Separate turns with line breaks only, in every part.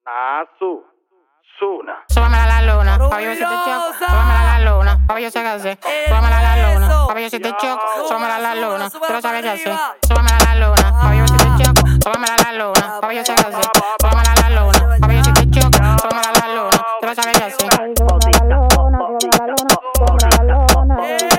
Súbamela a la luna, pa' yo si te choco. Súbamela a la luna, pa' yo sé qué hacer. Súbamela a la luna, pa' yo si te choco. Súbamela a la luna, tú no sabes qué hacer. Súbamela a la luna, pa' yo si te choco. Súbamela a la luna, pa' yo sé qué hacer. Súbamela a la luna, pa' yo si te choco. Súbamela a la luna, tú no sabes qué hacer. Súbamela a la luna, súbamela a la luna, súbamela a la luna,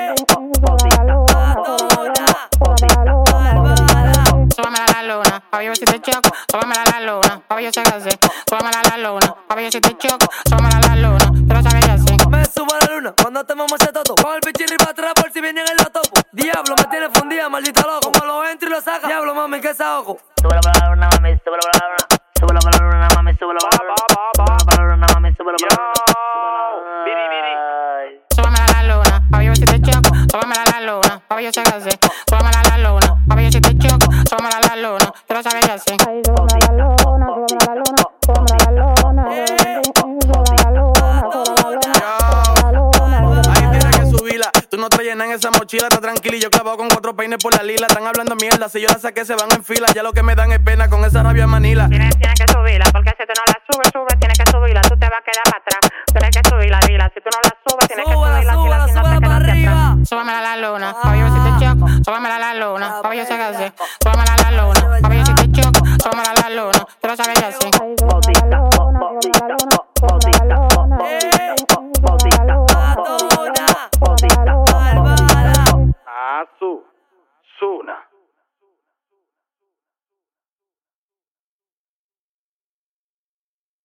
súbamela a la luna, pa' yo si te choco. Súbamela a la luna, pa' yo sé qué hacer. Súbamela a la luna, pa' yo si te choco. Súbamela a la luna, tú no sabes qué hacer.
Me subo a la luna cuando te mamo ese toto. Con el pichirri para atrás por si vienen en la topo. Diablo, me tiene fundida, maldito loco. Como lo entro y lo saca. Diablo, mami, que esa ojo.
Súbelo para la luna, mami, súbelo para la luna. Súbelo para la luna, mami, súbelo para la luna. Súbelo para la luna, mami, súbelo para la luna.
Súbamela a la luna, pa' yo si te choco. Súbamela a la luna, pa' yo sé qué hacer. Súbamela a la luna, pa' yo si te choco. Súbamela a la luna, tú no sabes qué hacer. Súbamela a la luna, súbamela a la luna, súbamela a la luna, súbamela a la luna.
Ahí tienes que subirla. Tú no te llenas en esa mochila, está tranquila y yo clavado con 4 peines por la lila. Están hablando mierda, si yo la saqué se van en fila. Ya lo que me dan es pena con esa rabia manila.
Tienes que subirla, porque si tú no la subes, tienes que subirla. Tú te vas a quedar para atrás. Tienes que subirla, dila. Si tú no la subes, tienes que subirla.
Súbela
Si no te
para
quedas
arriba.
atrás. Súbamela a la luna, pa' yo si te choco. Súbamela a la luna, pa' yo sé qué hacer. Súbamela a la luna, pa' yo si te choco. Súbamela a la luna, tú no sabes qué hacer.